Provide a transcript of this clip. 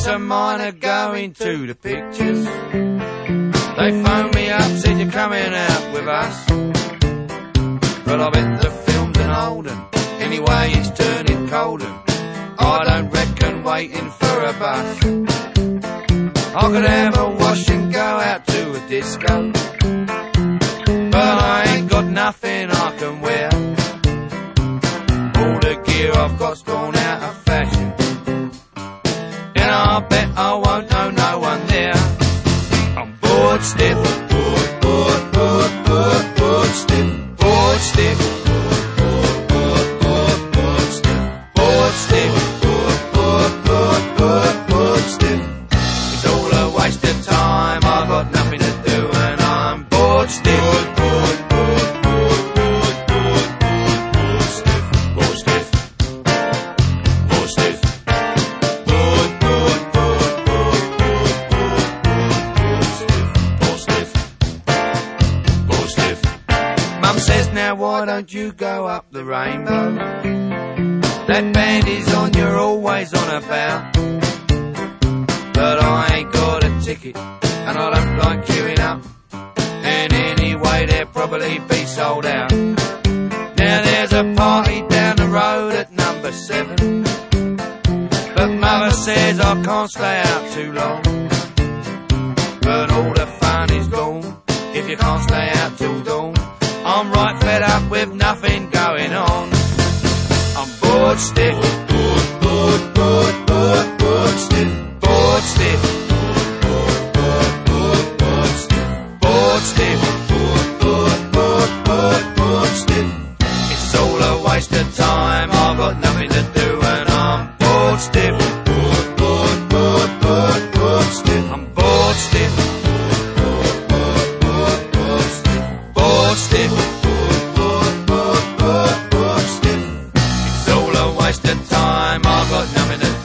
mates of mine are going to the pictures. They phoned me up, said you're coming out with us. But I bet the film's an old un. Anyway, it's turning cold and I don't reckon waiting for a bus. I could have a wash and go out to a disco, but I ain't got nothing I can wear. All the gear I've got's gone out of fashion, and I bet I won't know no one there. I'm bored stiff, bored, bored, bored, bored, bored stiff, bored stiff, bored, bored, bored, bored stiff, bored stiff, bored, bored, bored, bored, bored stiff. It's all a waste of time, I've got nothing to do and I'm bored stiff. Bored, bored, bored, bored, bored, bored, stiff, bored stiff, bored stiff, bored, bored, bored, bored, bored, bored, stiff, bored stiff. Mum says, now why don't you go up the rainbow? That band is on, you're always on about. But I ain't got a ticket and I don't like queuing up, and anyway they'll probably be sold out. Now there's a party down the road at number 7, but mother says I can't stay out too long. But all the fun is gone if you can't stay out till dawn. I'm right fed up with nothing going on. I'm bored stiff, bored, bored, bored, bored, bored stiff, bored stiff, bored, bored, bored, bored stiff, bored stiff, bored, bored, bored, bored, bored stiff. It's all a waste of time, I've got nothing to do and I'm bored stiff, bored, bored, bored, bored, bored stiff. I'm bored stiff, bored, bored, bored, bored stiff, bored stiff, bored, bored, bored, bored, bored stiff. It's all a waste of time, I've got nothing to do.